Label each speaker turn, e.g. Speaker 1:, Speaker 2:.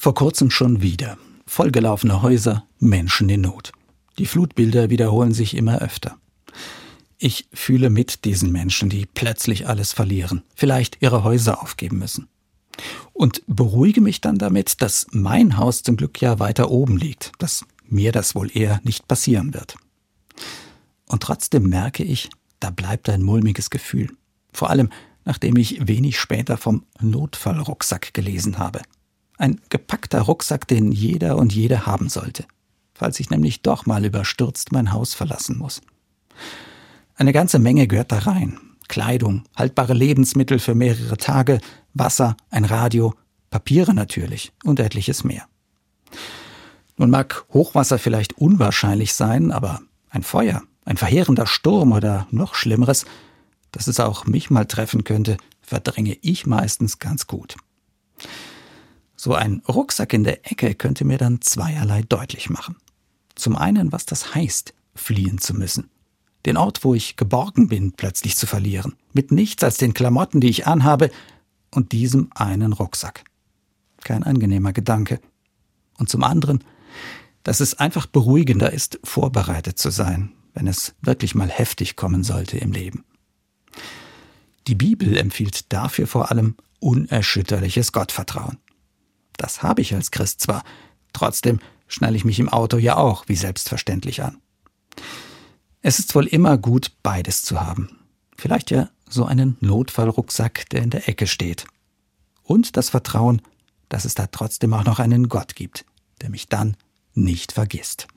Speaker 1: Vor kurzem schon wieder. Vollgelaufene Häuser, Menschen in Not. Die Flutbilder wiederholen sich immer öfter. Ich fühle mit diesen Menschen, die plötzlich alles verlieren, vielleicht ihre Häuser aufgeben müssen. Und beruhige mich dann damit, dass mein Haus zum Glück ja weiter oben liegt, dass mir das wohl eher nicht passieren wird. Und trotzdem merke ich, da bleibt ein mulmiges Gefühl. Vor allem, nachdem ich wenig später vom Notfallrucksack gelesen habe. Ein gepackter Rucksack, den jeder und jede haben sollte, falls ich nämlich doch mal überstürzt mein Haus verlassen muss. Eine ganze Menge gehört da rein. Kleidung, haltbare Lebensmittel für mehrere Tage, Wasser, ein Radio, Papiere natürlich und etliches mehr. Nun mag Hochwasser vielleicht unwahrscheinlich sein, aber ein Feuer, ein verheerender Sturm oder noch Schlimmeres, dass es auch mich mal treffen könnte, verdränge ich meistens ganz gut. So ein Rucksack in der Ecke könnte mir dann zweierlei deutlich machen. Zum einen, was das heißt, fliehen zu müssen. Den Ort, wo ich geborgen bin, plötzlich zu verlieren. Mit nichts als den Klamotten, die ich anhabe, und diesem einen Rucksack. Kein angenehmer Gedanke. Und zum anderen, dass es einfach beruhigender ist, vorbereitet zu sein, wenn es wirklich mal heftig kommen sollte im Leben. Die Bibel empfiehlt dafür vor allem unerschütterliches Gottvertrauen. Das habe ich als Christ zwar, trotzdem schnalle ich mich im Auto ja auch wie selbstverständlich an. Es ist wohl immer gut, beides zu haben. Vielleicht ja so einen Notfallrucksack, der in der Ecke steht. Und das Vertrauen, dass es da trotzdem auch noch einen Gott gibt, der mich dann nicht vergisst.